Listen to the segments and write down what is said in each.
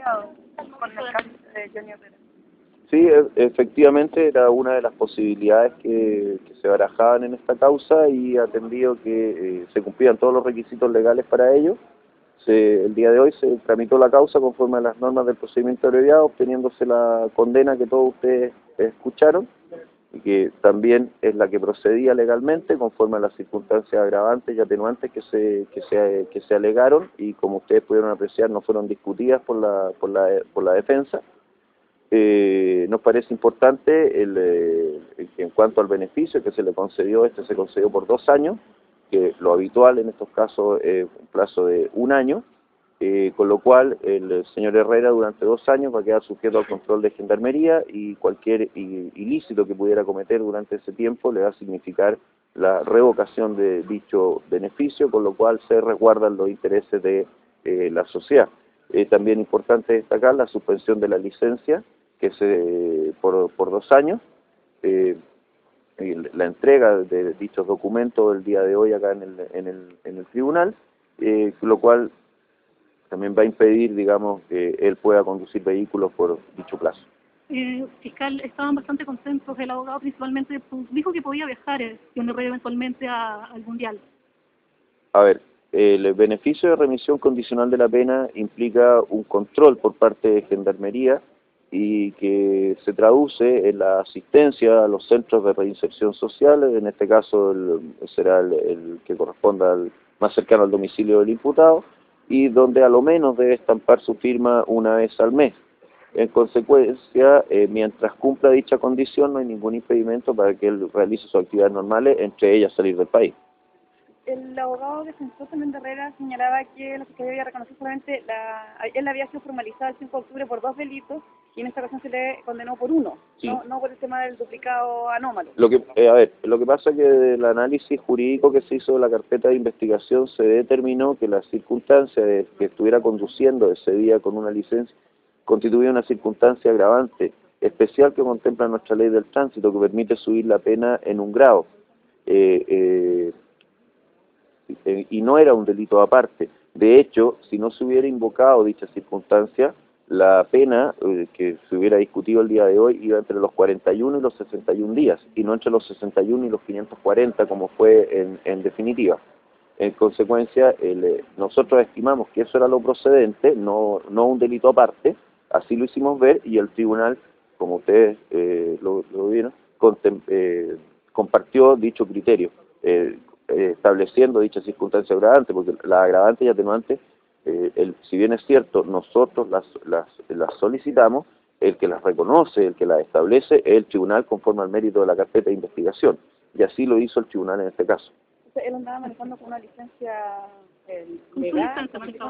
abreviado con el caso de Johnny Herrera. Sí, efectivamente era una de las posibilidades que se barajaban en esta causa y atendido que se cumplían todos los requisitos legales para ello. El día de hoy se tramitó la causa conforme a las normas del procedimiento abreviado, obteniéndose la condena que todos ustedes escucharon y que también es la que procedía legalmente conforme a las circunstancias agravantes y atenuantes que se alegaron y, como ustedes pudieron apreciar, no fueron discutidas por la defensa. Nos parece importante en cuanto al beneficio que se le concedió, se concedió por 2 años, que lo habitual en estos casos es un plazo de 1 año, con lo cual el señor Herrera durante 2 años va a quedar sujeto al control de Gendarmería y cualquier ilícito que pudiera cometer durante ese tiempo le va a significar la revocación de dicho beneficio, con lo cual se resguardan los intereses de la sociedad. También importante destacar la suspensión de la licencia, que es por 2 años, la entrega de dichos documentos el día de hoy acá en el tribunal, lo cual también va a impedir, digamos, que él pueda conducir vehículos por dicho plazo. Fiscal, estaban bastante contentos, el abogado principalmente dijo que podía viajar Johnny Herrera eventualmente al Mundial. A ver, el beneficio de remisión condicional de la pena implica un control por parte de Gendarmería y que se traduce en la asistencia a los centros de reinserción social, en este caso será el que corresponda más cercano al domicilio del imputado, y donde a lo menos debe estampar su firma una vez al mes. En consecuencia, mientras cumpla dicha condición, no hay ningún impedimento para que él realice sus actividades normales, entre ellas salir del país. El abogado defensor también de Herrera señalaba que la Fiscalía había reconocido solamente él había sido formalizado el 5 de octubre por 2 delitos y en esta ocasión se le condenó por 1, sí. no por el tema del duplicado anómalo. Lo que pasa es que del análisis jurídico que se hizo de la carpeta de investigación se determinó que la circunstancia de que estuviera conduciendo ese día con una licencia constituía una circunstancia agravante especial que contempla nuestra ley del tránsito, que permite subir la pena en un grado. Y no era un delito aparte. De hecho, si no se hubiera invocado dicha circunstancia, la pena que se hubiera discutido el día de hoy iba entre los 41 y los 61 días, y no entre los 61 y los 540 como fue en definitiva. En consecuencia, nosotros estimamos que eso era lo procedente, no un delito aparte, así lo hicimos ver, y el tribunal, como ustedes lo vieron, compartió dicho criterio, estableciendo dicha circunstancia agravante, porque las agravantes y atenuantes, si bien es cierto, nosotros las solicitamos, el que las reconoce, el que las establece, es el tribunal conforme al mérito de la carpeta de investigación, y así lo hizo el tribunal en este caso. Él andaba manejando con una licencia legal.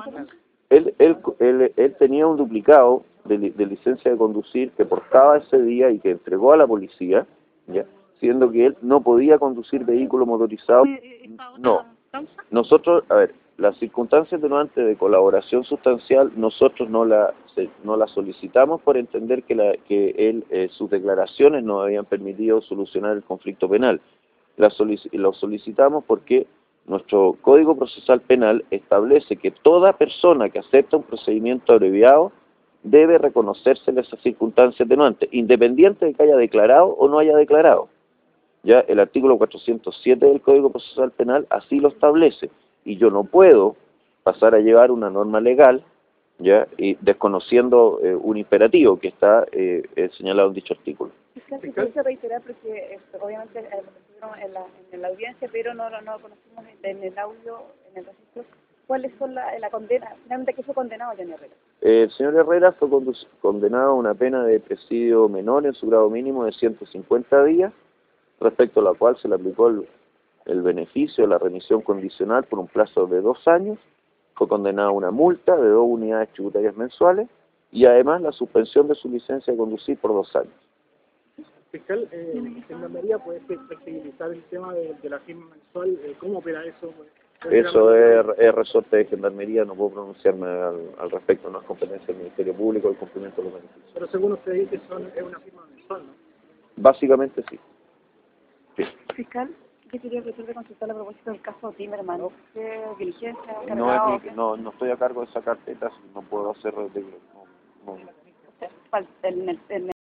Él tenía un duplicado de licencia de conducir que portaba ese día y que entregó a la policía, ¿ya? Siendo que él no podía conducir vehículo motorizado. No. Nosotros, a ver, las circunstancias atenuantes de colaboración sustancial, nosotros no la solicitamos por entender que sus declaraciones nos habían permitido solucionar el conflicto penal. Lo solicitamos porque nuestro Código Procesal Penal establece que toda persona que acepta un procedimiento abreviado debe reconocerse esa circunstancia atenuante, independiente de que haya declarado o no haya declarado. Ya el artículo 407 del Código Procesal Penal así lo establece, y yo no puedo pasar a llevar una norma legal, ya, y desconociendo un imperativo que está señalado en dicho artículo. Se puede reiterar porque obviamente en la audiencia, pero no conocimos en el audio, en el registro, cuáles son la condena, finalmente qué fue condenado Johnny Herrera. El señor Herrera fue condenado a una pena de presidio menor en su grado mínimo de 150 días, respecto a la cual se le aplicó el beneficio de la remisión condicional por un plazo de 2 años, fue condenado a una multa de 2 unidades tributarias mensuales y además la suspensión de su licencia de conducir por 2 años. Fiscal, Gendarmería puede flexibilizar el tema de la firma mensual, ¿cómo opera eso? Eso es resorte de Gendarmería, no puedo pronunciarme al respecto, no es competencia del Ministerio Público el cumplimiento de los beneficios. Pero según usted dice, es una firma mensual, ¿no? Básicamente sí. Fiscal, ¿qué quería de consultar a propósito del caso Timerman? ¿Qué diligencia? No estoy a cargo de esa carpeta, no puedo hacer No. En el